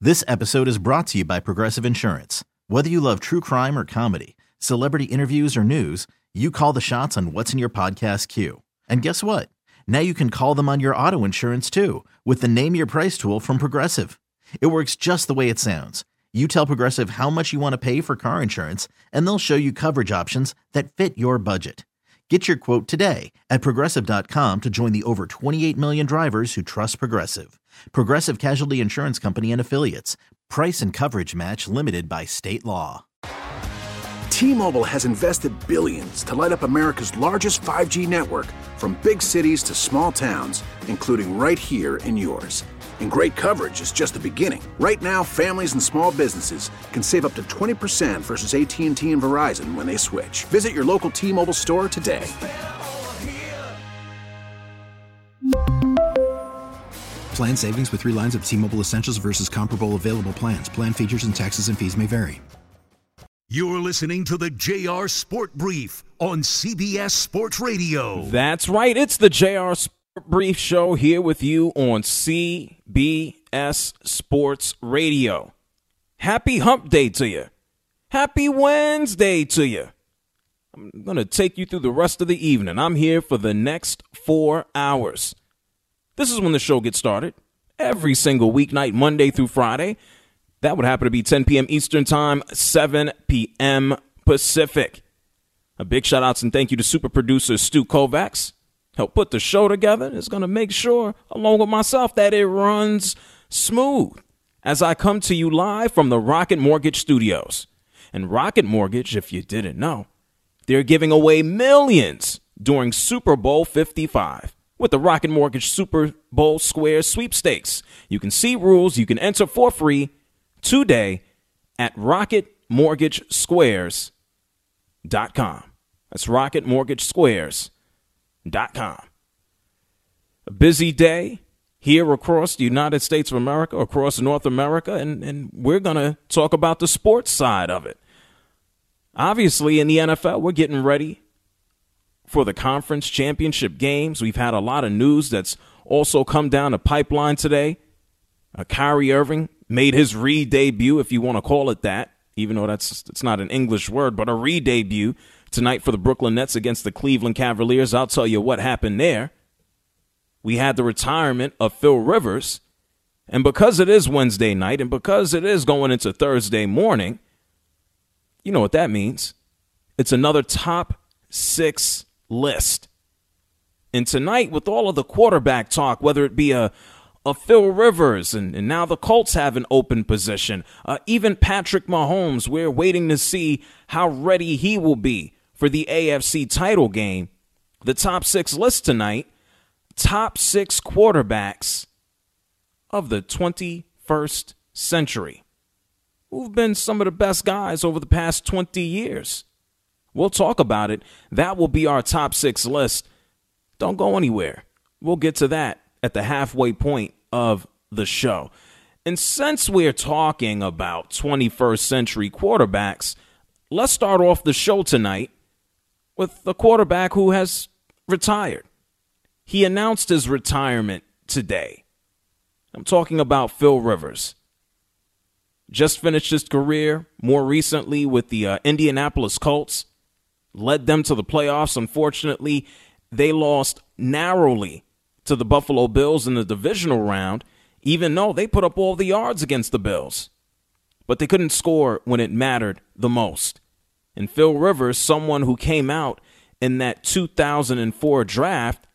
This episode is brought to you by Progressive Insurance. Whether you love true crime or comedy, celebrity interviews or news, you call the shots on what's in your podcast queue. And guess what? Now you can call them on your auto insurance too with the Name Your Price tool from Progressive. It works just the way it sounds. You tell Progressive how much you want to pay for car insurance, and they'll show you coverage options that fit your budget. Get your quote today at Progressive.com to join the over 28 million drivers who trust Progressive. Progressive Casualty Insurance Company and Affiliates. Price and coverage match limited by state law. T-Mobile has invested billions to light up America's largest 5G network, from big cities to small towns, including right here in yours. And great coverage is just the beginning. Right now, families and small businesses can save up to 20% versus AT&T and Verizon when they switch. Visit your local T-Mobile store today. Plan savings with 3 lines of T-Mobile Essentials versus comparable available plans. Plan features and taxes and fees may vary. You're listening to the JR Sport Brief on CBS Sports Radio. That's right. It's the JR Sport Brief show here with you on CBS Sports Radio. Happy hump day to you. Happy Wednesday to you. I'm going to take you through the rest of the evening. I'm here for the next 4 hours. This is when the show gets started. Every single weeknight, Monday through Friday. That would happen to be 10 p.m. Eastern Time, 7 p.m. Pacific. A big shout out and thank you to super producer Stu Kovacs. Help put the show together. Is going to make sure, along with myself, that it runs smooth as I come to you live from the Rocket Mortgage Studios. And Rocket Mortgage, if you didn't know, they're giving away millions during Super Bowl 55 with the Rocket Mortgage Super Bowl Square Sweepstakes. You can see rules. You can enter for free today at RocketMortgageSquares.com. That's RocketMortgageSquares.com. A busy day here across the United States of America, across North America, and we're going to talk about the sports side of it. Obviously, in the NFL, we're getting ready for the conference championship games. We've had a lot of news that's also come down the pipeline today. Kyrie Irving made his re-debut, if you want to call it that, even though it's not an English word, but a re-debut tonight for the Brooklyn Nets against the Cleveland Cavaliers. I'll tell you what happened there. We had the retirement of Phil Rivers, and because it is Wednesday night and because it is going into Thursday morning, you know what that means. It's another top 6 list. And tonight, with all of the quarterback talk, whether it be a Phil Rivers, and now the Colts have an open position. Even Patrick Mahomes, we're waiting to see how ready he will be for the AFC title game. The top 6 list tonight, top 6 quarterbacks of the 21st century, who've been some of the best guys over the past 20 years. We'll talk about it. That will be our top 6 list. Don't go anywhere. We'll get to that at the halfway point of the show. And since we're talking about 21st century quarterbacks, let's start off the show tonight with the quarterback who has retired. He announced his retirement today. I'm talking about Phil Rivers. Just finished his career more recently with the Indianapolis Colts. Led them to the playoffs. Unfortunately, they lost narrowly to the Buffalo Bills in the divisional round, even though they put up all the yards against the Bills. But they couldn't score when it mattered the most. And Phil Rivers, someone who came out in that 2004 draft,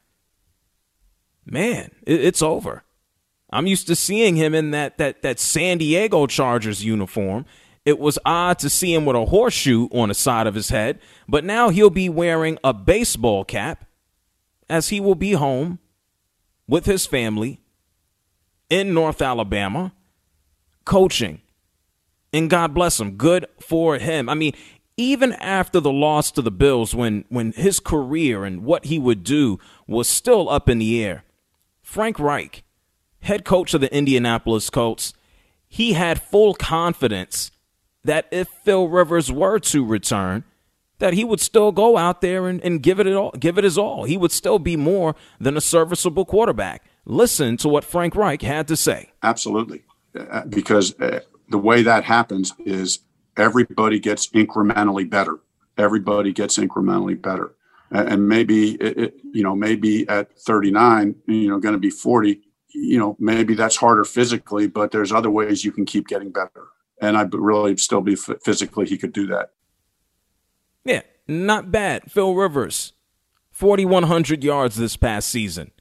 man, it's over. I'm used to seeing him in that San Diego Chargers uniform. It was odd to see him with a horseshoe on the side of his head, but now he'll be wearing a baseball cap as he will be home with his family in North Alabama, coaching. And God bless him. Good for him. I mean, even after the loss to the Bills, when his career and what he would do was still up in the air, Frank Reich, head coach of the Indianapolis Colts, he had full confidence that if Phil Rivers were to return, that he would still go out there and give it his all. He would still be more than a serviceable quarterback. Listen to what Frank Reich had to say. Absolutely. because the way that happens is everybody gets incrementally better. Everybody gets incrementally better. And maybe, maybe at 39, going to be 40, maybe that's harder physically, but there's other ways you can keep getting better. And I really still be physically, he could do that. Yeah, not bad. Phil Rivers, 4,100 yards this past season,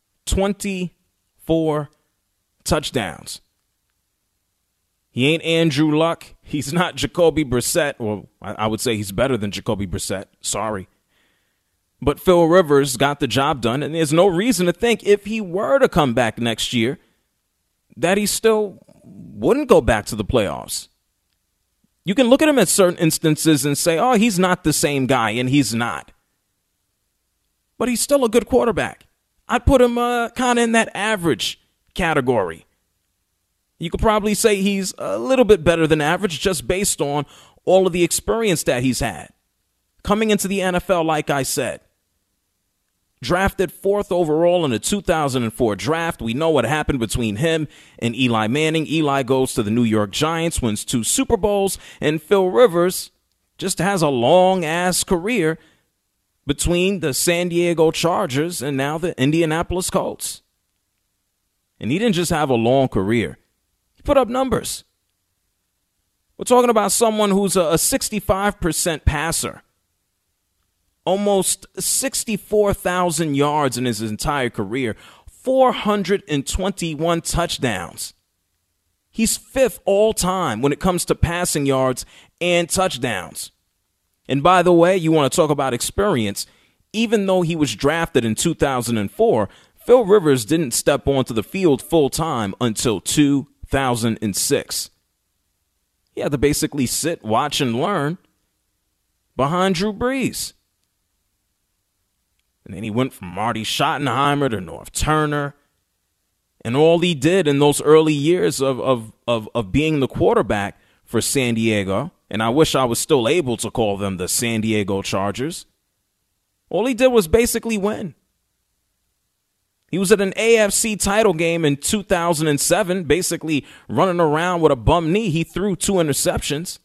24 touchdowns. He ain't Andrew Luck. He's not Jacoby Brissett. Well, I would say he's better than Jacoby Brissett. Sorry. But Phil Rivers got the job done, and there's no reason to think if he were to come back next year that he still wouldn't go back to the playoffs. You can look at him at certain instances and say, oh, he's not the same guy, and he's not. But he's still a good quarterback. I'd put him kind of in that average category. You could probably say he's a little bit better than average just based on all of the experience that he's had. Coming into the NFL, like I said, drafted 4th overall in the 2004 draft. We know what happened between him and Eli Manning. Eli goes to the New York Giants, wins 2 Super Bowls, and Phil Rivers just has a long-ass career between the San Diego Chargers and now the Indianapolis Colts. And he didn't just have a long career. He put up numbers. We're talking about someone who's a 65% passer. Almost 64,000 yards in his entire career. 421 touchdowns. He's 5th all time when it comes to passing yards and touchdowns. And by the way, you want to talk about experience. Even though he was drafted in 2004, Phil Rivers didn't step onto the field full time until 2006. He had to basically sit, watch, and learn behind Drew Brees. And then he went from Marty Schottenheimer to Norv Turner. And all he did in those early years of being the quarterback for San Diego, and I wish I was still able to call them the San Diego Chargers, all he did was basically win. He was at an AFC title game in 2007, basically running around with a bum knee. He threw 2 interceptions.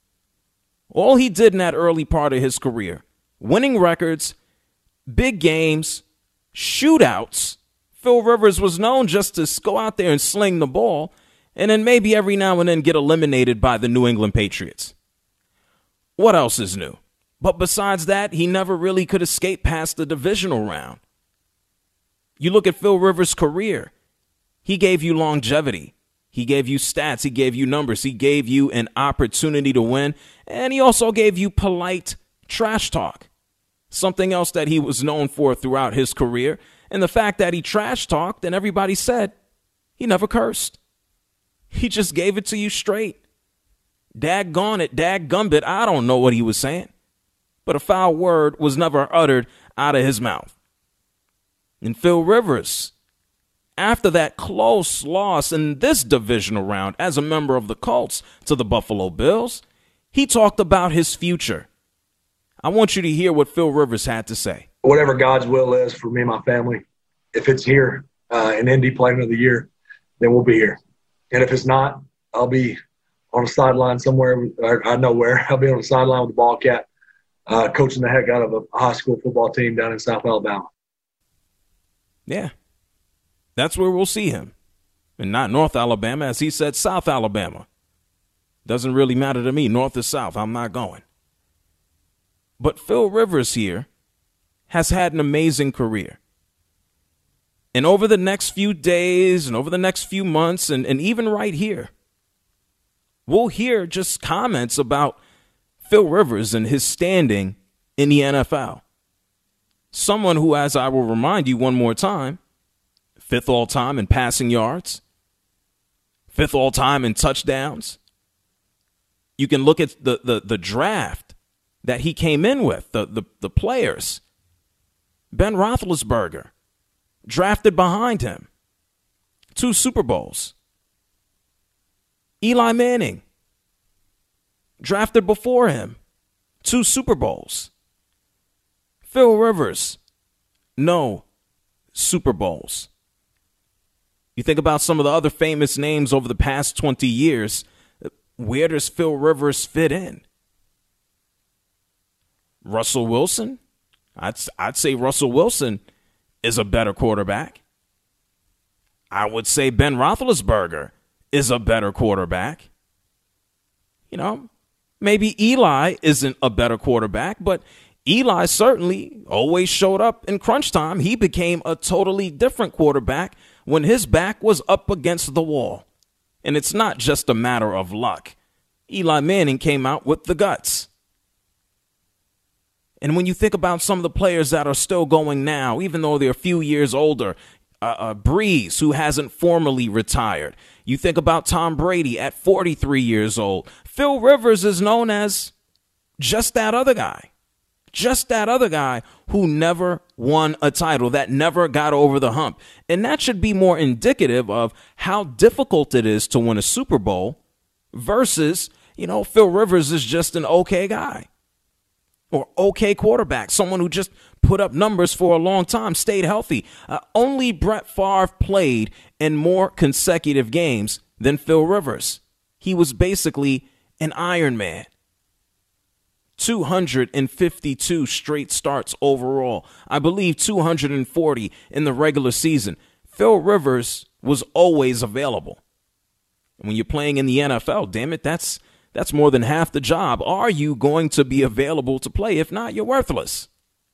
All he did in that early part of his career, winning records, big games, shootouts. Phil Rivers was known just to go out there and sling the ball and then maybe every now and then get eliminated by the New England Patriots. What else is new? But besides that, he never really could escape past the divisional round. You look at Phil Rivers' career. He gave you longevity. He gave you stats. He gave you numbers. He gave you an opportunity to win. And he also gave you polite trash talk. Something else that he was known for throughout his career. And the fact that he trash talked and everybody said he never cursed. He just gave it to you straight. Daggone it, dadgumbit, I don't know what he was saying. But a foul word was never uttered out of his mouth. And Phil Rivers, after that close loss in this divisional round as a member of the Colts to the Buffalo Bills, he talked about his future. I want you to hear what Phil Rivers had to say. Whatever God's will is for me and my family, if it's here in Indy playing of the year, then we'll be here. And if it's not, I'll be on a sideline somewhere. I know where. I'll be on the sideline with the Ballcat, coaching the heck out of a high school football team down in South Alabama. Yeah, that's where we'll see him. And not North Alabama, as he said, South Alabama. Doesn't really matter to me, North or South. I'm not going. But Phil Rivers here has had an amazing career. And over the next few days and over the next few months and even right here, we'll hear just comments about Phil Rivers and his standing in the NFL. Someone who, as I will remind you one more time, 5th all-time in passing yards, 5th all-time in touchdowns. You can look at the draft that he came in with, the players. Ben Roethlisberger, drafted behind him, 2 Super Bowls. Eli Manning, drafted before him, 2 Super Bowls. Phil Rivers, no Super Bowls. You think about some of the other famous names over the past 20 years. Where does Phil Rivers fit in? Russell Wilson? I'd say Russell Wilson is a better quarterback. I would say Ben Roethlisberger is a better quarterback. You know, maybe Eli isn't a better quarterback, but Eli certainly always showed up in crunch time. He became a totally different quarterback when his back was up against the wall. And it's not just a matter of luck. Eli Manning came out with the guts. And when you think about some of the players that are still going now, even though they're a few years older, Breeze, who hasn't formally retired. You think about Tom Brady at 43 years old. Phil Rivers is known as just that other guy. Just that other guy who never won a title, that never got over the hump. And that should be more indicative of how difficult it is to win a Super Bowl versus, Phil Rivers is just an okay guy or okay quarterback, someone who just put up numbers for a long time, stayed healthy. Only Brett Favre played in more consecutive games than Phil Rivers. He was basically an Iron Man. 252 straight starts overall. I believe 240 in the regular season. Phil Rivers was always available. And when you're playing in the NFL, damn it, that's more than half the job. Are you going to be available to play? If not, you're worthless.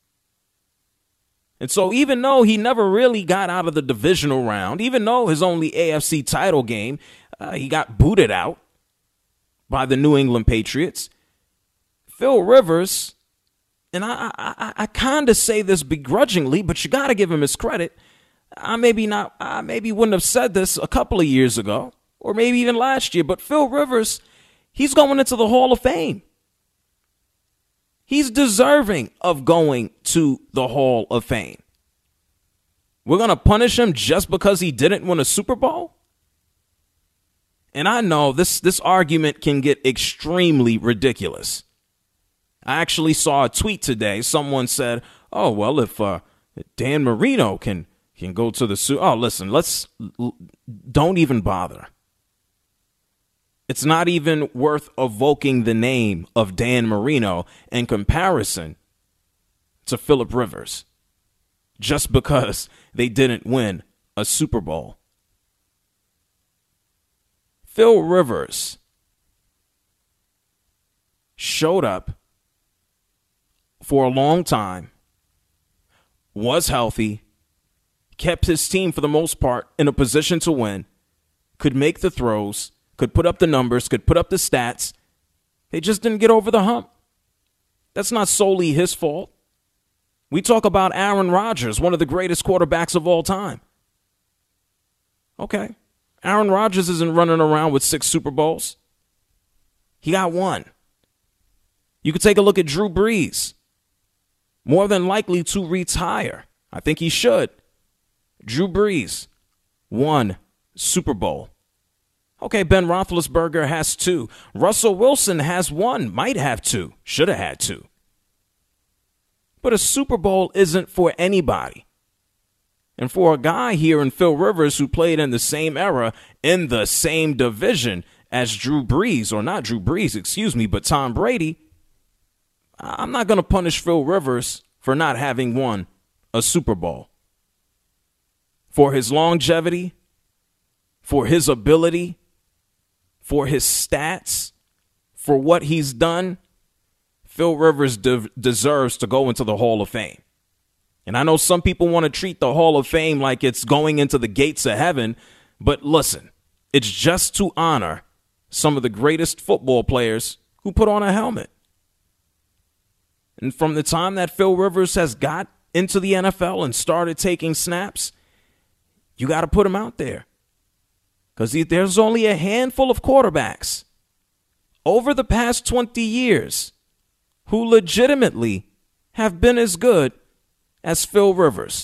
And so even though he never really got out of the divisional round, even though his only AFC title game, he got booted out by the New England Patriots, Phil Rivers, and I kind of say this begrudgingly, but you got to give him his credit. I maybe wouldn't have said this a couple of years ago, or maybe even last year, but Phil Rivers, he's going into the Hall of Fame. He's deserving of going to the Hall of Fame. We're going to punish him just because he didn't win a Super Bowl? And I know this argument can get extremely ridiculous. I actually saw a tweet today. Someone said, oh, well, if Dan Marino can go to the Super Bowl. Oh, listen, don't even bother. It's not even worth evoking the name of Dan Marino in comparison to Philip Rivers, just because they didn't win a Super Bowl. Phil Rivers showed up for a long time, was healthy, kept his team for the most part in a position to win, could make the throws, could put up the numbers, could put up the stats. They just didn't get over the hump. That's not solely his fault. We talk about Aaron Rodgers, one of the greatest quarterbacks of all time. Okay, Aaron Rodgers isn't running around with 6 Super Bowls. He got 1. You could take a look at Drew Brees. More than likely to retire. I think he should. Drew Brees, 1 Super Bowl. Okay, Ben Roethlisberger has 2. Russell Wilson has 1, might have 2, should have had 2. But a Super Bowl isn't for anybody. And for a guy here in Phil Rivers who played in the same era, in the same division as Drew Brees, or not Drew Brees, excuse me, but Tom Brady, I'm not going to punish Phil Rivers for not having won a Super Bowl. For his longevity, for his ability, for his stats, for what he's done, Phil Rivers deserves to go into the Hall of Fame. And I know some people want to treat the Hall of Fame like it's going into the gates of heaven, but listen, it's just to honor some of the greatest football players who put on a helmet. And from the time that Phil Rivers has got into the NFL and started taking snaps, you got to put him out there. Because there's only a handful of quarterbacks over the past 20 years who legitimately have been as good as Phil Rivers.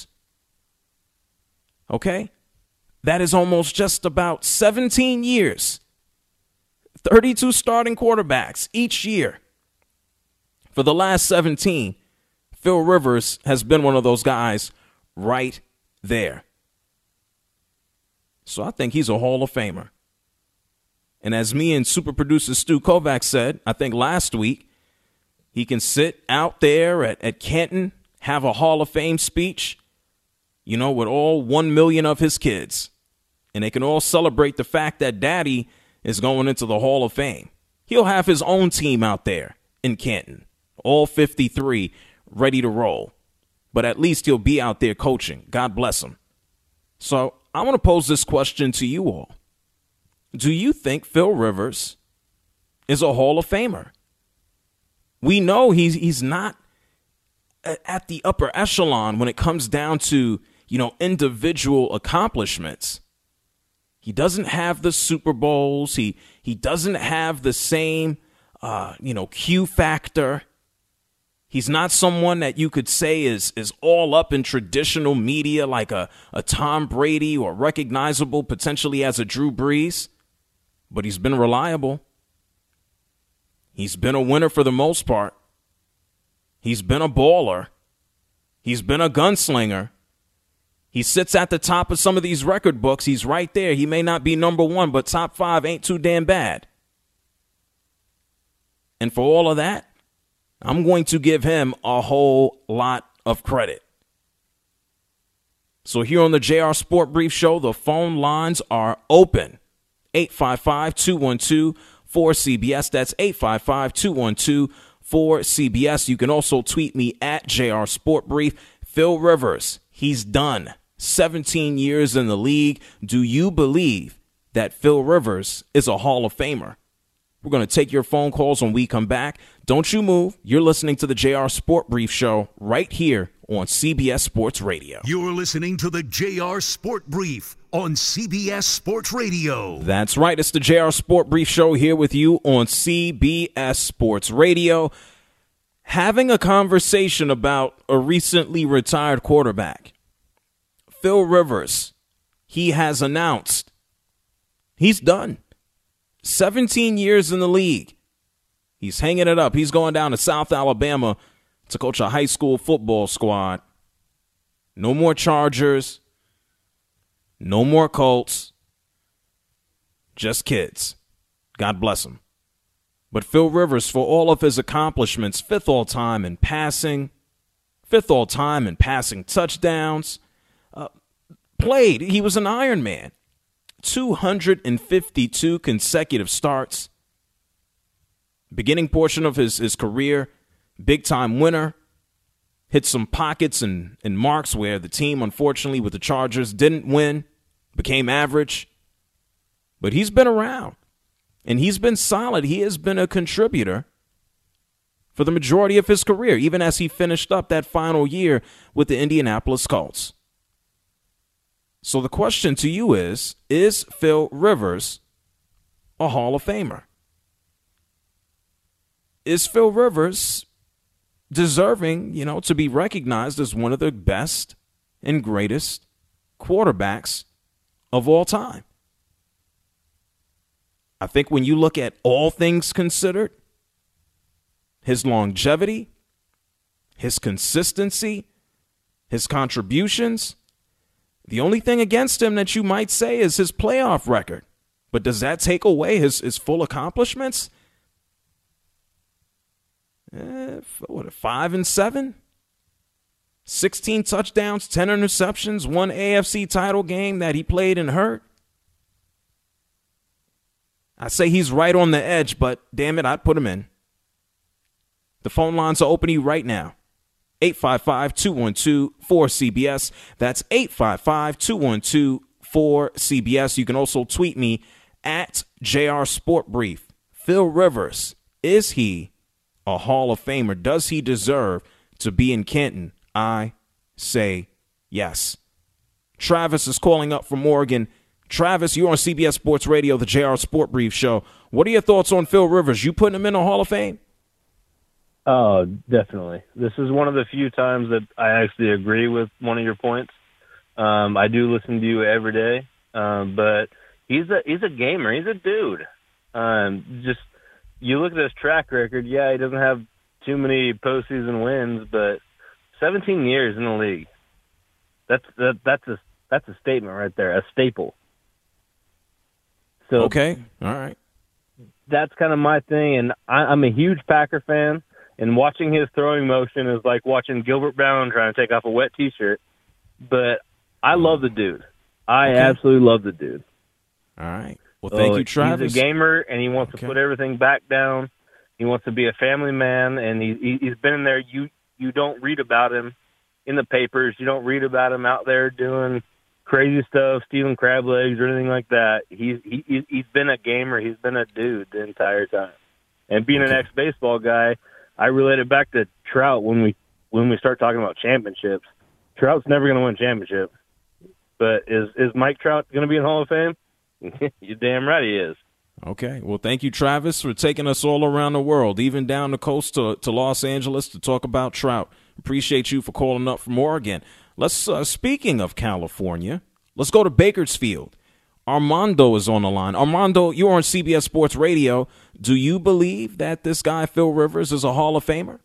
Okay? That is almost just about 17 years. 32 starting quarterbacks each year. For the last 17, Phil Rivers has been one of those guys right there. So I think he's a Hall of Famer. And as me and super producer Stu Kovacs said, I think last week, he can sit out there at Canton, have a Hall of Fame speech, with all 1 million of his kids. And they can all celebrate the fact that Daddy is going into the Hall of Fame. He'll have his own team out there in Canton, all 53 ready to roll. But at least he'll be out there coaching. God bless him. So I want to pose this question to you all. Do you think Phil Rivers is a Hall of Famer? We know he's not at the upper echelon when it comes down to, individual accomplishments. He doesn't have the Super Bowls. He doesn't have the same, Q factor. He's not someone that you could say is all up in traditional media like a Tom Brady or recognizable potentially as a Drew Brees. But he's been reliable. He's been a winner for the most part. He's been a baller. He's been a gunslinger. He sits at the top of some of these record books. He's right there. He may not be number one, but top 5 ain't too damn bad. And for all of that, I'm going to give him a whole lot of credit. So here on the JR Sport Brief Show, the phone lines are open. 855-212-4CBS. That's 855-212-4CBS. You can also tweet me at JR Sport Brief. Phil Rivers, he's done. 17 years in the league. Do you believe that Phil Rivers is a Hall of Famer? We're going to take your phone calls when we come back. Don't you move. You're listening to the JR Sport Brief Show right here on CBS Sports Radio. You're listening to the JR Sport Brief on CBS Sports Radio. That's right. It's the JR Sport Brief Show here with you on CBS Sports Radio. Having a conversation about a recently retired quarterback. Phil Rivers, he has announced he's done. 17 years in the league. He's hanging it up. He's going down to South Alabama to coach a high school football squad. No more Chargers. No more Colts. Just kids. God bless him. But Phil Rivers, for all of his accomplishments, 5th all-time in passing, 5th all-time in passing touchdowns, played. He was an Iron Man. 252 consecutive starts. Beginning portion of his career, big-time winner. Hit some pockets and marks where the team, unfortunately, with the Chargers, didn't win, became average. But he's been around, and he's been solid. He has been a contributor for the majority of his career, even as he finished up that final year with the Indianapolis Colts. So the question to you is Phil Rivers a Hall of Famer? Is Phil Rivers deserving, to be recognized as one of the best and greatest quarterbacks of all time? I think when you look at all things considered, his longevity, his consistency, his contributions, the only thing against him that you might say is his playoff record. But does that take away his full accomplishments? 5-7? 16 touchdowns, 10 interceptions, 1 AFC title game that he played and hurt. I say he's right on the edge, but damn it, I'd put him in. The phone lines are open to you right now. 855-212-4CBS. That's 855-212-4CBS. You can also tweet me at JR Sport Brief. Phil Rivers, is he a Hall of Famer? Does he deserve to be in Canton? I say yes. Travis is calling up from Oregon. Travis, you're on CBS Sports Radio, the JR Sport Brief Show. What are your thoughts on Phil Rivers? You putting him in the Hall of Fame? Oh, definitely. This is one of the few times that I actually agree with one of your points. I do listen to you every day, but he's a gamer. He's a dude. Just you look at his track record. Yeah, he doesn't have too many postseason wins, but 17 years in the league. That's a statement right there. A staple. So okay, all right. That's kind of my thing, and I'm a huge Packer fan, and watching his throwing motion is like watching Gilbert Brown trying to take off a wet T-shirt. But I love the dude. I absolutely love the dude. All right. Well, thank you, Travis. He's a gamer, and he wants to put everything back down. He wants to be a family man, and he's been in there. You don't read about him in the papers. You don't read about him out there doing crazy stuff, stealing crab legs or anything like that. He's been a gamer. He's been a dude the entire time. And being an ex-baseball guy, I relate it back to Trout when we start talking about championships. Trout's never going to win a championship. But is Mike Trout going to be in Hall of Fame? You're damn right he is. Okay. Well, thank you, Travis, for taking us all around the world, even down the coast to Los Angeles to talk about Trout. Appreciate you for calling up from Oregon. Let's speaking of California, let's go to Bakersfield. Armando is on the line. Armando, you're on CBS Sports Radio. Do you believe that this guy, Phil Rivers, is a Hall of Famer?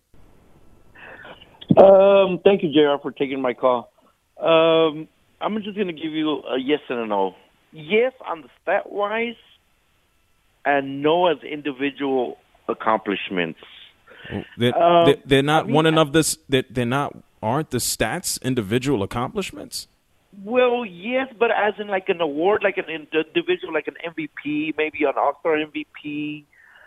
Thank you, JR, for taking my call. I'm just going to give you a yes and a no. Yes on the stat-wise, and no as individual accomplishments. They're not winning of this. They're not. Aren't the stats individual accomplishments? Well, yes, but as in like an award, like an individual, like an MVP, maybe an All-Star MVP.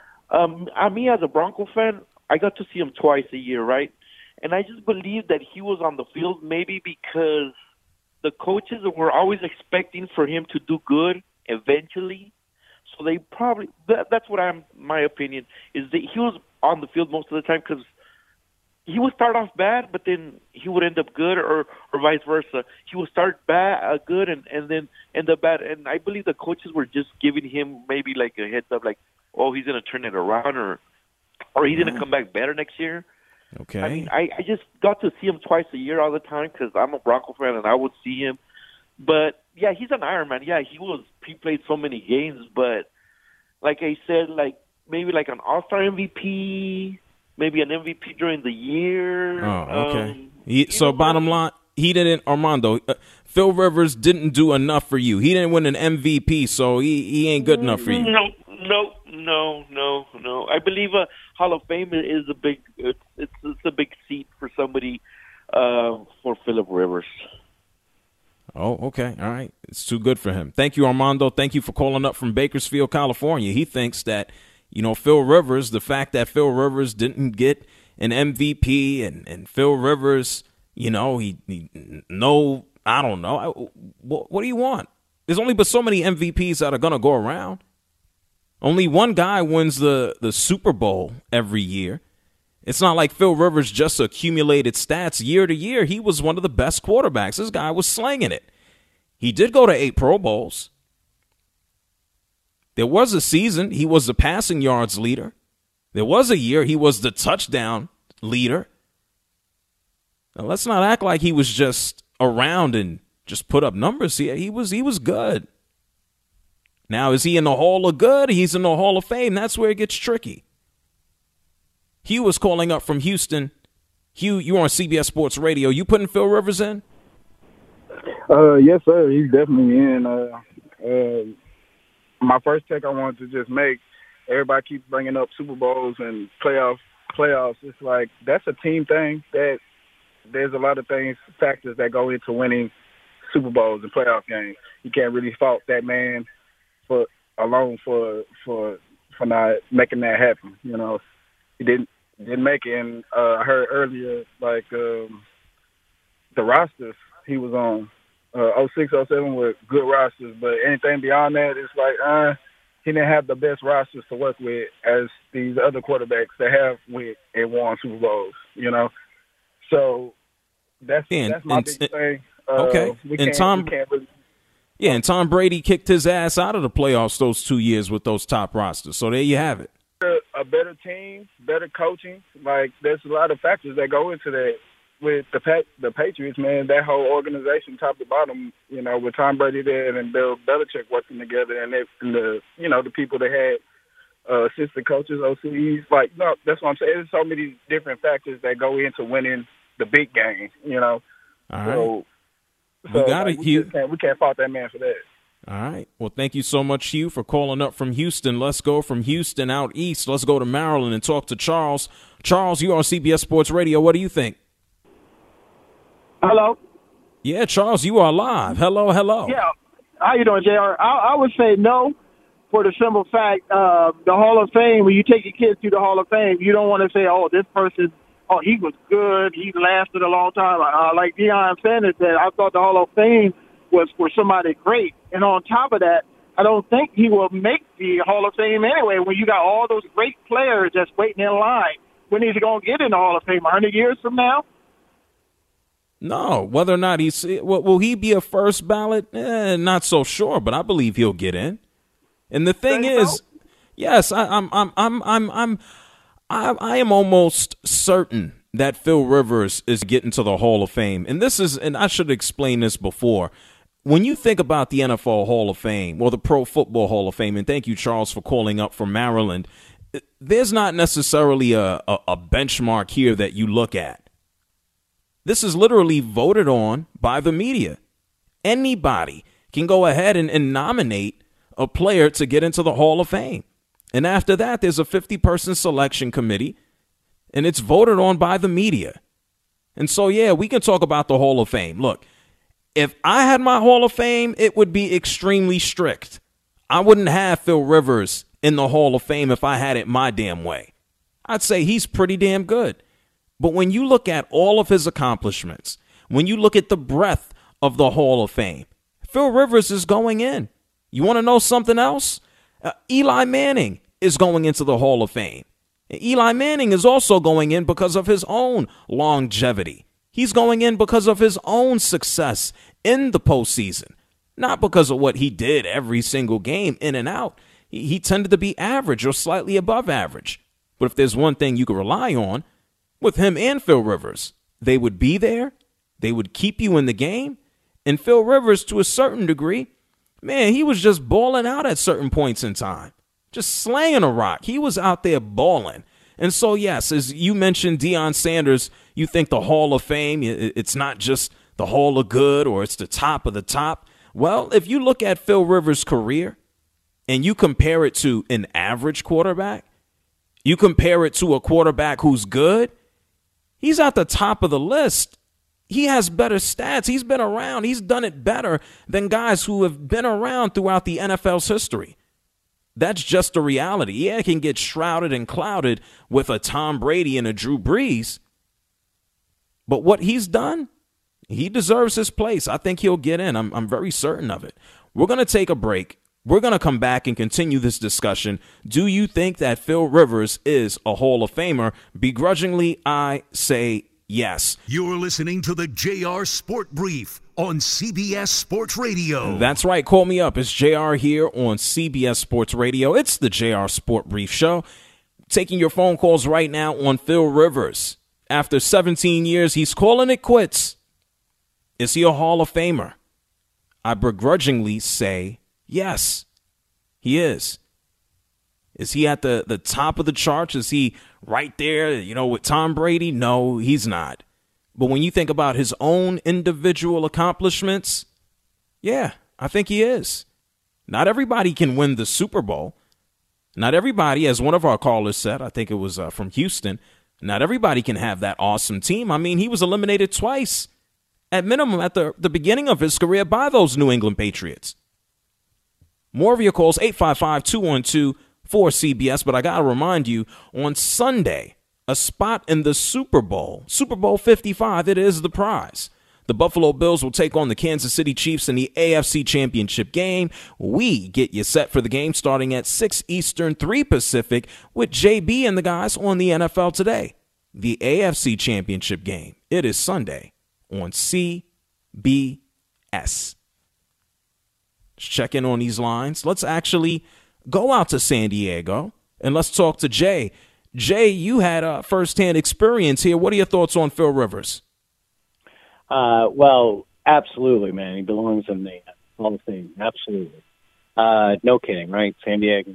Me as a Bronco fan, I got to see him twice a year, right? And I just believe that he was on the field maybe because the coaches were always expecting for him to do good eventually. So they probably that's what my opinion is that he was on the field most of the time because he would start off bad, but then he would end up good, or vice versa. He would start bad, good, and then end up bad. And I believe the coaches were just giving him maybe like a heads up, like, oh, he's going to turn it around, or he's going to come back better next year. Okay. I mean, I just got to see him twice a year all the time because I'm a Bronco fan and I would see him. But yeah, he's an Iron Man. Yeah, he played so many games, but like I said, like maybe like an All-Star MVP. Maybe an MVP during the year. Oh, okay. So bottom line, he didn't, Armando, Phil Rivers didn't do enough for you. He didn't win an MVP, so he ain't good enough for you. No. I believe a Hall of Fame is a big, it's a big seat for somebody, for Philip Rivers. Oh, okay. All right. It's too good for him. Thank you, Armando. Thank you for calling up from Bakersfield, California. He thinks that, Phil Rivers, the fact that Phil Rivers didn't get an MVP and Phil Rivers, I don't know. What do you want? There's only but so many MVPs that are going to go around. Only one guy wins the Super Bowl every year. It's not like Phil Rivers just accumulated stats year to year. He was one of the best quarterbacks. This guy was slinging it. He did go to 8 Pro Bowls. There was a season he was the passing yards leader. There was a year he was the touchdown leader. Now, let's not act like he was just around and just put up numbers. He was good. Now, is he in the Hall of Good? He's in the Hall of Fame. That's where it gets tricky. Hugh was calling up from Houston. Hugh, you're on CBS Sports Radio. You putting Phil Rivers in? Yes, sir. He's definitely in. My first take I wanted to just make, everybody keeps bringing up Super Bowls and playoffs. It's like that's a team thing. That there's a lot of factors that go into winning Super Bowls and playoff games. You can't really fault that man for not making that happen. He didn't make it. And I heard earlier the rosters he was on. 06, 07 were good rosters, but anything beyond that, it's like he didn't have the best rosters to work with as these other quarterbacks that have with and won Super Bowls. So that's my big thing. Okay, and Tom Brady kicked his ass out of the playoffs those 2 years with those top rosters. So there you have it. A better team, better coaching. Like there's a lot of factors that go into that. With the Patriots, man, that whole organization, top to bottom, with Tom Brady there and Bill Belichick working together, and the people they had, assistant coaches, OCs, that's what I'm saying. There's so many different factors that go into winning the big game, All right. So we got it. We can't fault that man for that. All right. Well, thank you so much, Hugh, for calling up from Houston. Let's go from Houston out east. Let's go to Maryland and talk to Charles. Charles, you are on CBS Sports Radio. What do you think? Hello. Yeah, Charles, you are live. Hello, hello. Yeah. How you doing, JR? I would say no for the simple fact the Hall of Fame, when you take your kids to the Hall of Fame, you don't want to say, oh, this person, oh, he was good, he lasted a long time. Like Deion Sanders said, I thought the Hall of Fame was for somebody great. And on top of that, I don't think he will make the Hall of Fame anyway when you got all those great players just waiting in line. When is he going to get in the Hall of Fame? 100 years from now? No. Whether or not will he be a first ballot? Not so sure, but I believe he'll get in. And the thing is, yes, I am almost certain that Phil Rivers is getting to the Hall of Fame. And I should explain this before. When you think about the NFL Hall of Fame or the Pro Football Hall of Fame, and thank you, Charles, for calling up from Maryland, there's not necessarily a benchmark here that you look at. This is literally voted on by the media. Anybody can go ahead and nominate a player to get into the Hall of Fame. And after that, there's a 50-person selection committee, and it's voted on by the media. And so, yeah, we can talk about the Hall of Fame. Look, if I had my Hall of Fame, it would be extremely strict. I wouldn't have Phil Rivers in the Hall of Fame if I had it my damn way. I'd say he's pretty damn good. But when you look at all of his accomplishments, when you look at the breadth of the Hall of Fame, Phil Rivers is going in. You want to know something else? Eli Manning is going into the Hall of Fame. And Eli Manning is also going in because of his own longevity. He's going in because of his own success in the postseason, not because of what he did every single game in and out. He tended to be average or slightly above average. But if there's one thing you can rely on with him and Phil Rivers, they would be there. They would keep you in the game. And Phil Rivers, to a certain degree, man, he was just balling out at certain points in time, just slaying a rock. He was out there balling. And so, yes, as you mentioned, Deion Sanders, you think the Hall of Fame, it's not just the Hall of Good or it's the top of the top. Well, if you look at Phil Rivers' career and you compare it to an average quarterback, you compare it to a quarterback who's good, he's at the top of the list. He has better stats. He's been around. He's done it better than guys who have been around throughout the NFL's history. That's just a reality. Yeah, it can get shrouded and clouded with a Tom Brady and a Drew Brees. But what he's done, he deserves his place. I think he'll get in. I'm very certain of it. We're going to take a break. We're going to come back and continue this discussion. Do you think that Phil Rivers is a Hall of Famer? Begrudgingly, I say yes. You're listening to the JR Sport Brief on CBS Sports Radio. That's right. Call me up. It's JR here on CBS Sports Radio. It's the JR Sport Brief Show. Taking your phone calls right now on Phil Rivers. After 17 years, he's calling it quits. Is he a Hall of Famer? I begrudgingly say yes, he is. Is he at the top of the charts? Is he right there, with Tom Brady? No, he's not. But when you think about his own individual accomplishments, yeah, I think he is. Not everybody can win the Super Bowl. Not everybody, as one of our callers said, I think it was from Houston, not everybody can have that awesome team. I mean, he was eliminated twice, at minimum, at the beginning of his career by those New England Patriots. More of your calls, 855-212-4CBS. But I got to remind you, on Sunday, a spot in the Super Bowl, Super Bowl 55, it is the prize. The Buffalo Bills will take on the Kansas City Chiefs in the AFC Championship game. We get you set for the game starting at 6 Eastern, 3 Pacific with JB and the guys on the NFL Today. The AFC Championship game, it is Sunday on CBS. Let's check in on these lines. Let's actually go out to San Diego and let's talk to Jay. Jay, you had a firsthand experience here. What are your thoughts on Phil Rivers? Well, absolutely, man. He belongs in the Hall of Fame. Absolutely. No kidding, right? San Diego.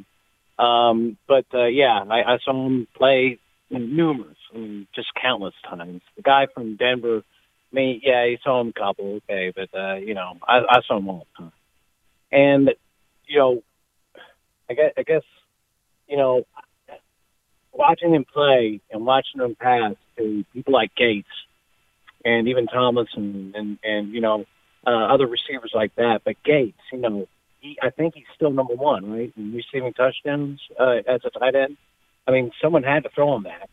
Yeah, I saw him play numerous, just countless times. The guy from Denver, you saw him a couple, okay, but, I saw him all the time. And, I guess, watching him play and watching him pass to people like Gates and even Thomas and other receivers like that. But Gates, I think he's still number one, right, in receiving touchdowns as a tight end. I mean, someone had to throw him that.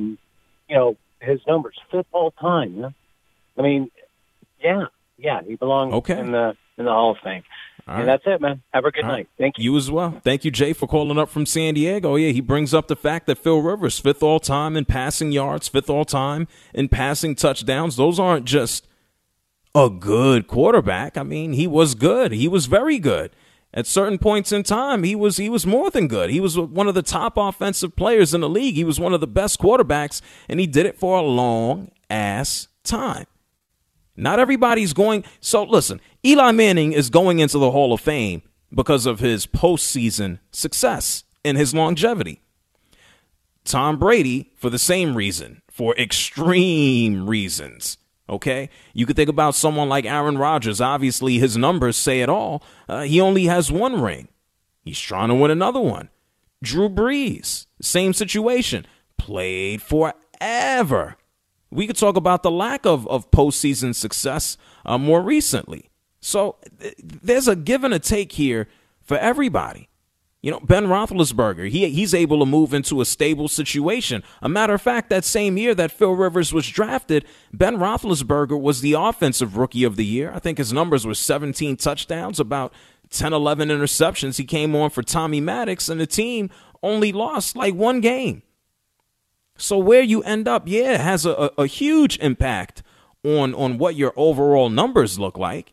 His numbers, 5th all time. Yeah? I mean, yeah, he belongs in the Hall of Fame. And that's it, man. Have a good night. Thank you. You as well. Thank you, Jay, for calling up from San Diego. Yeah, he brings up the fact that Phil Rivers, 5th all-time in passing yards, 5th all-time in passing touchdowns. Those aren't just a good quarterback. I mean, he was good. He was very good. At certain points in time, he was more than good. He was one of the top offensive players in the league. He was one of the best quarterbacks, and he did it for a long-ass time. Not everybody's going. So listen, Eli Manning is going into the Hall of Fame because of his postseason success and his longevity. Tom Brady, for the same reason, for extreme reasons. Okay, you could think about someone like Aaron Rodgers. Obviously, his numbers say it all. He only has 1 ring. He's trying to win another one. Drew Brees, same situation, played forever. We could talk about the lack of postseason success more recently. So there's a give and a take here for everybody. Ben Roethlisberger, he's able to move into a stable situation. A matter of fact, that same year that Phil Rivers was drafted, Ben Roethlisberger was the offensive rookie of the year. I think his numbers were 17 touchdowns, about 10, 11 interceptions. He came on for Tommy Maddox, and the team only lost like 1 game. So where you end up, it has a huge impact on what your overall numbers look like.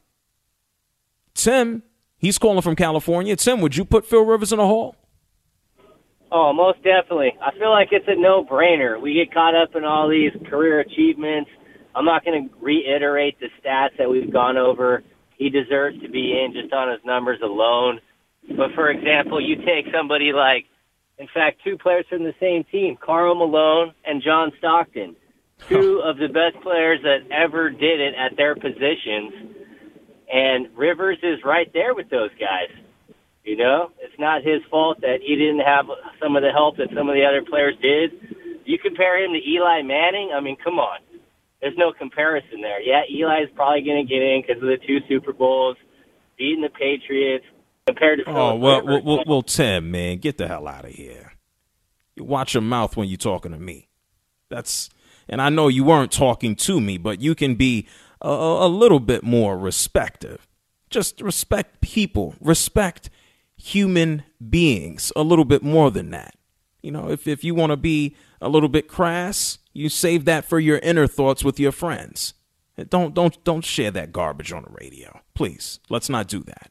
Tim, he's calling from California. Tim, would you put Phil Rivers in a hall? Oh, most definitely. I feel like it's a no-brainer. We get caught up in all these career achievements. I'm not going to reiterate the stats that we've gone over. He deserves to be in just on his numbers alone. But, for example, you take somebody like, in fact, 2 players from the same team, Karl Malone and John Stockton, 2 of the best players that ever did it at their positions. And Rivers is right there with those guys. It's not his fault that he didn't have some of the help that some of the other players did. You compare him to Eli Manning, I mean, come on. There's no comparison there. Yeah, Eli's probably going to get in because of the 2 Super Bowls, beating the Patriots. Compared to well, Tim, man, get the hell out of here. You watch your mouth when you're talking to me. And I know you weren't talking to me, but you can be a little bit more respectful. Just respect people, respect human beings a little bit more than that. If you want to be a little bit crass, you save that for your inner thoughts with your friends. Don't share that garbage on the radio. Please, let's not do that.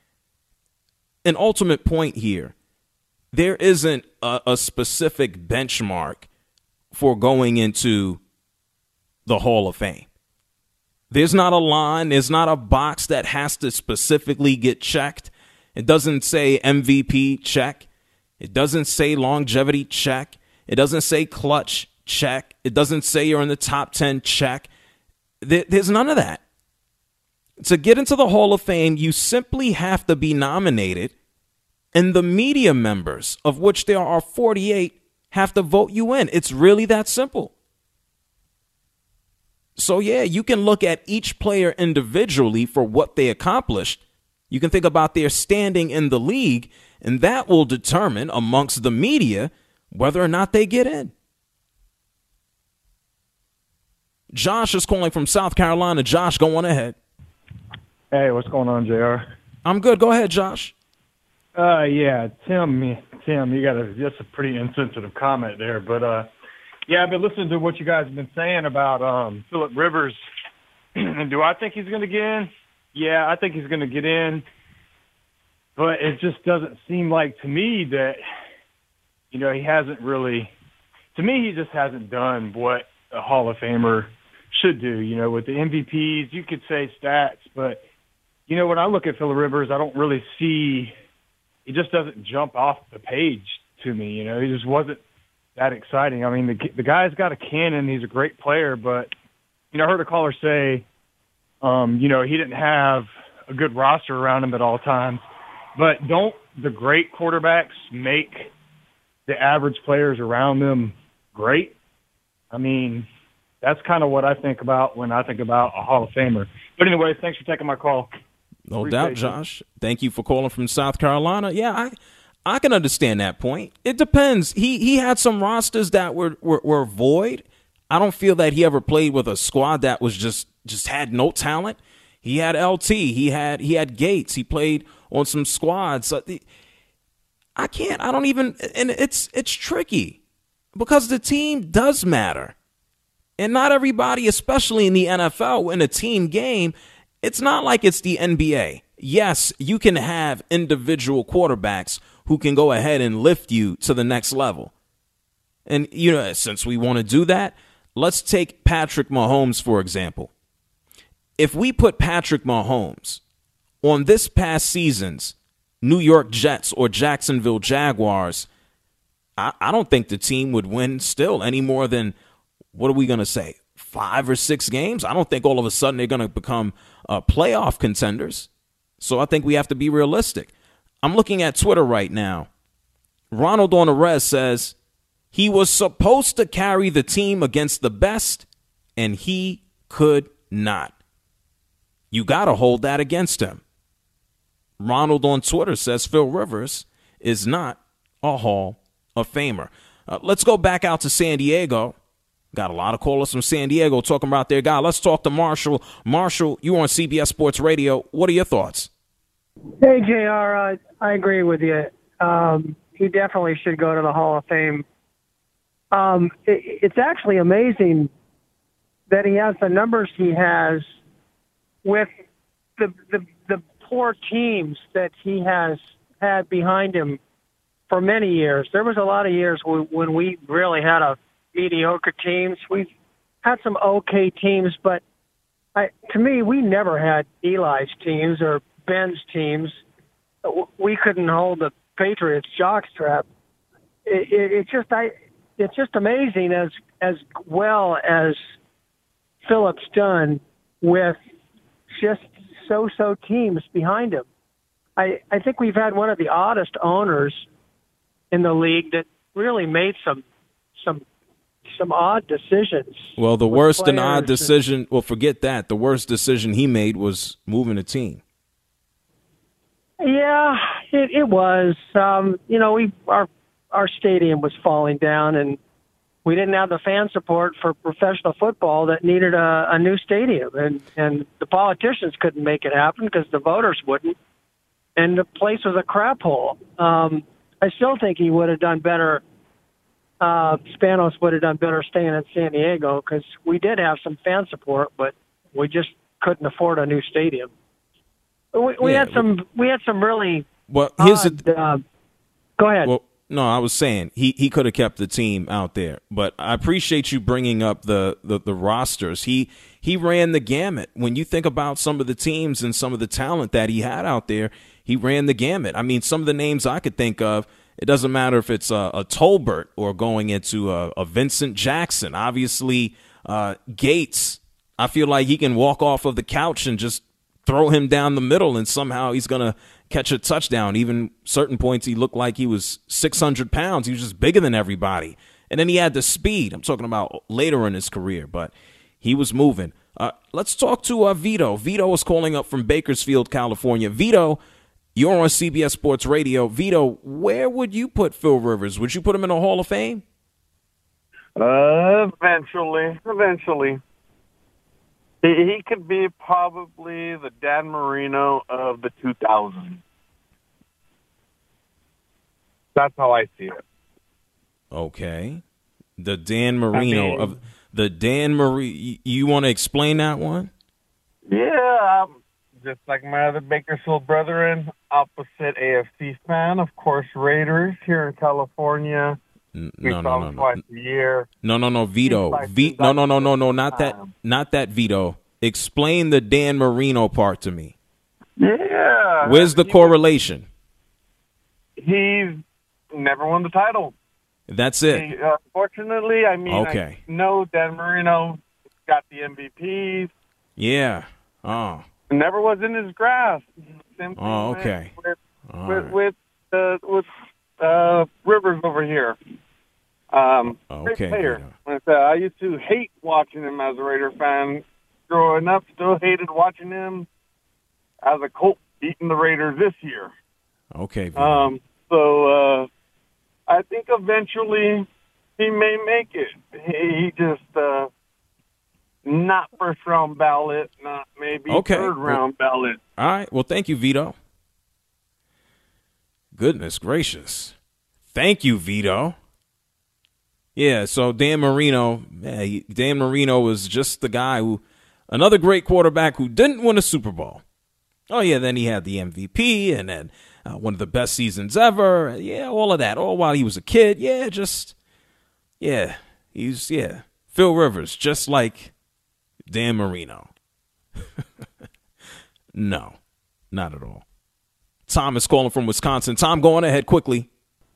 An ultimate point here, there isn't a specific benchmark for going into the Hall of Fame. There's not a line. There's not a box that has to specifically get checked. It doesn't say MVP, check. It doesn't say longevity, check. It doesn't say clutch, check. It doesn't say you're in the top 10, check. There's none of that. To get into the Hall of Fame, you simply have to be nominated, and the media members, of which there are 48, have to vote you in. It's really that simple. So, you can look at each player individually for what they accomplished. You can think about their standing in the league, and that will determine amongst the media whether or not they get in. Josh is calling from South Carolina. Josh, go on ahead. Hey, what's going on, JR? I'm good. Go ahead, Josh. Yeah, Tim, you got just a pretty insensitive comment there. But, I've been listening to what you guys have been saying about Phillip Rivers. And do I think he's going to get in? Yeah, I think he's going to get in. But it just doesn't seem like to me that, he hasn't really – to me, he just hasn't done what a Hall of Famer should do. With the MVPs, you could say stats, but – when I look at Phillip Rivers, I don't really see – he just doesn't jump off the page to me. He just wasn't that exciting. I mean, the guy's got a cannon. He's a great player, but, I heard a caller say, he didn't have a good roster around him at all times. But don't the great quarterbacks make the average players around them great? I mean, that's kind of what I think about when I think about a Hall of Famer. But anyway, thanks for taking my call. No doubt, Josh. Thank you for calling from South Carolina. Yeah, I can understand that point. It depends. He had some rosters that were void. I don't feel that he ever played with a squad that was just had no talent. He had LT. He had Gates. He played on some squads. I don't even, and it's tricky because the team does matter. And not everybody, especially in the NFL, in a team game, it's not like it's the NBA. Yes, you can have individual quarterbacks who can go ahead and lift you to the next level. And, since we want to do that, let's take Patrick Mahomes, for example. If we put Patrick Mahomes on this past season's New York Jets or Jacksonville Jaguars, I don't think the team would win still any more than, what are we going to say, 5 or 6 games? I don't think all of a sudden they're going to become playoff contenders. So I think we have to be realistic. I'm looking at Twitter right now. Ronald on the Res says he was supposed to carry the team against the best, and he could not. You got to hold that against him. Ronald on Twitter says Phil Rivers is not a Hall of Famer. Let's go back out to San Diego. Got a lot of callers from San Diego talking about their guy. Let's talk to Marshall. Marshall, you on CBS Sports Radio. What are your thoughts? Hey, JR, I agree with you. He definitely should go to the Hall of Fame. It's actually amazing that he has the numbers he has with the poor teams that he has had behind him for many years. There was a lot of years when we really had a mediocre teams. We've had some okay teams, but to me, we never had Eli's teams or Ben's teams. We couldn't hold the Patriots jockstrap. It's just amazing as well as Philip's done with just so-so teams behind him. I think we've had one of the oddest owners in the league that really made some odd decisions. Well, the worst and odd decision, well, forget that. The worst decision he made was moving a team. Yeah, it was. Our stadium was falling down, and we didn't have the fan support for professional football that needed a new stadium, and the politicians couldn't make it happen because the voters wouldn't, and the place was a crap hole. I still think he would have done better. Spanos would have done better staying in San Diego because we did have some fan support, but we just couldn't afford a new stadium. We had some really. Well, here's odd, go ahead. Well, no, I was saying he could have kept the team out there, but I appreciate you bringing up the rosters. He ran the gamut. When you think about some of the teams and some of the talent that he had out there, he ran the gamut. I mean, some of the names I could think of, it doesn't matter if it's a Tolbert or going into a Vincent Jackson. Obviously, Gates, I feel like he can walk off of the couch and just throw him down the middle, and somehow he's going to catch a touchdown. Even certain points, he looked like he was 600 pounds. He was just bigger than everybody. And then he had the speed. I'm talking about later in his career, but he was moving. Let's talk to Vito. Vito is calling up from Bakersfield, California. Vito, you're on CBS Sports Radio. Vito, where would you put Phil Rivers? Would you put him in the Hall of Fame? Eventually. He could be probably the Dan Marino of the 2000s. That's how I see it. Okay. The Dan Marino you want to explain that one? Yeah, just like my other Bakersfield brethren, opposite AFC fan, of course, Raiders here in California. No. Twice a year. No, Vito. No, not that Vito. Explain the Dan Marino part to me. Yeah. Where's the correlation? He's never won the title. That's it. Fortunately, okay. I know Dan Marino got the MVPs. Yeah. Oh. never was in his grasp. Same thing okay. With Rivers over here. Great player. I used to hate watching him as a Raider fan growing up. Still hated watching him as a Colt beating the Raiders this year. Okay. So I think eventually he may make it. He just not first round ballot, not maybe third round ballot. All right. Well, thank you, Vito. Goodness gracious. Thank you, Vito. Yeah, so Dan Marino was just the guy another great quarterback who didn't win a Super Bowl. Oh, yeah, then he had the MVP and then one of the best seasons ever. Yeah, all of that. All while he was a kid. Phil Rivers, just like Dan Marino. No, not at all. Tom is calling from Wisconsin. Tom, go on ahead quickly.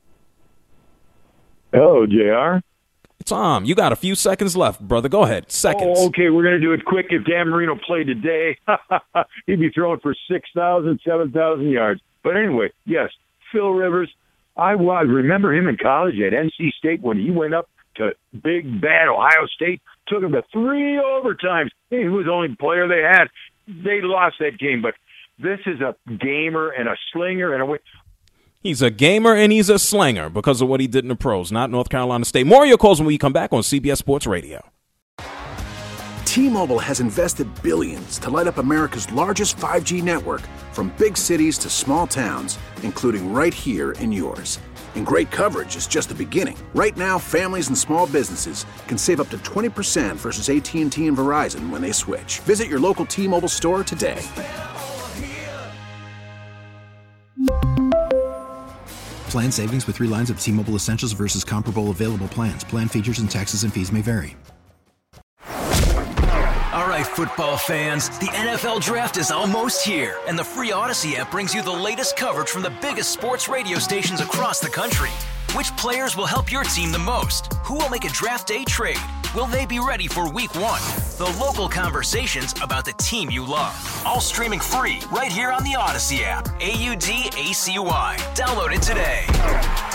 Hello, JR. Tom, you got a few seconds left, brother. Go ahead. Seconds. Oh, okay, we're going to do it quick. If Dan Marino played today, he'd be throwing for 6,000, 7,000 yards. But anyway, yes, Phil Rivers, I remember him in college at NC State when he went up to big, bad Ohio State, took him to 3 overtimes. He was the only player they had. They lost that game, but this is a gamer and a slinger and a... He's a gamer and he's a slinger because of what he did in the pros, not North Carolina State. More of your calls when we come back on CBS Sports Radio. T-Mobile has invested billions to light up America's largest 5G network, from big cities to small towns, including right here in yours. And great coverage is just the beginning. Right now, families and small businesses can save up to 20% versus AT&T and Verizon when they switch. Visit your local T-Mobile store today. Plan savings with 3 lines of T-Mobile Essentials versus comparable available plans. Plan features and taxes and fees may vary. All right, football fans, the NFL Draft is almost here, and the free Odyssey app brings you the latest coverage from the biggest sports radio stations across the country. Which players will help your team the most? Who will make a draft day trade? Will they be ready for Week 1? The local conversations about the team you love. All streaming free right here on the Odyssey app. AUDACY. Download it today.